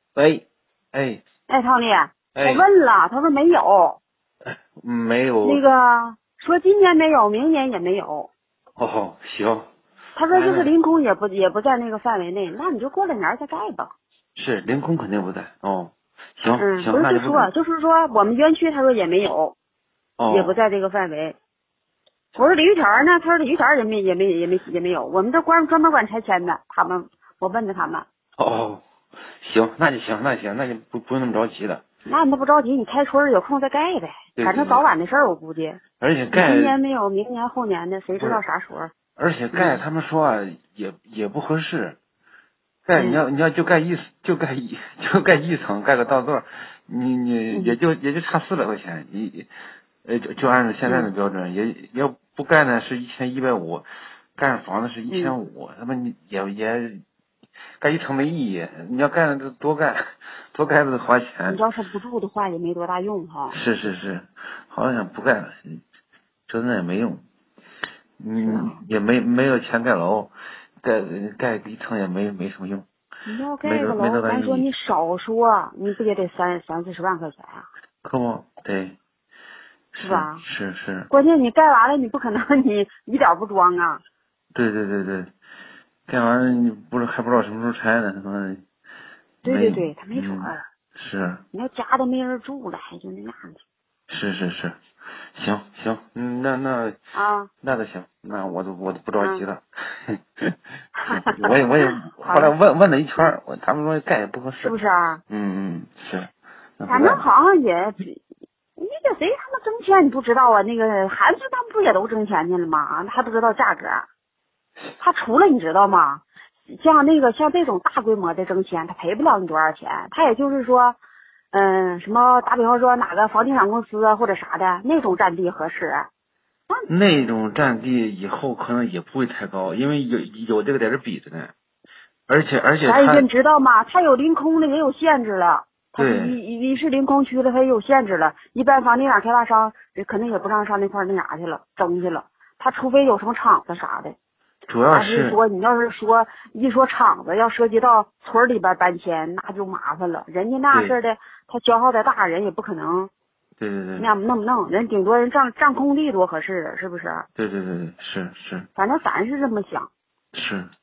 喂，哎， 哎，汤丽， 哎， 我问了，他说没有， 没有。 那个说今年没有，明年也没有。 哦，行。 他说就是凌空也不在那个范围内，那你就过了年再盖吧。 是凌空肯定不在。哦，行行， 不是那就不改。 就是说我们园区他说也没有， 哦， 也不在这个范围。我说鲤鱼田呢？他说鲤鱼田也没有，我们这专门管拆迁的，我问的他们。 哦，行，那就行，那就行，那就不用那么着急了。 那你不着急，你开春有空再盖呗， 对反正早晚的事儿，我估计。 而且盖今年没有，明年后年的，谁知道啥时候？ 而且盖他们说啊，也不合适。盖你要就盖一层，盖个道座，你也就差400块钱，就按照现在的标准，也要不盖呢是1150，盖上房子是1500，他们也盖一层没意义，你要盖了多盖了花钱。 你要是不住的话，也没多大用哈。 是，好像不盖了，真的也没用，也没有钱盖楼，盖一层也没什么用。 你要盖个楼，咱说你少说，你不也得30-40万块钱啊？ 可不对， 是吧？ 是。 关键你盖完了，你不可能你一点不装啊。 对，盖完你还不知道什么时候拆呢，他妈。 对，他没准儿。 是。 你要家都没人住了，还就那样的。 是，行，那都行，那我都不着急了。我也后来问了一圈，他们说盖也不合适， 是不是啊？ 是。 反正好像也，那个谁他们挣钱你不知道啊？那个韩子他们不也都挣钱去了吗？还不知道价格。他除了你知道吗？像这种大规模的挣钱，他赔不了你多少钱，他也就是说。什么打比方说哪个房地产公司啊或者啥的那种占地合适？ 那种占地以后可能也不会太高，因为有这个在这比着呢，而且你知道吗？它有临空的也有限制了，它一是临空区了，它也有限制了。一般房地产开发商可能也不让上那块那啥去了，争去了。他除非有什么厂子啥的。 主要是说你要是说一说厂子要涉及到村里边搬迁，那就麻烦了。人家那事的，他消耗的大，人也不可能。 对， 那弄不弄？人顶多人占空地多合适，是不是？ 对，是。 反正咱是这么想。 是。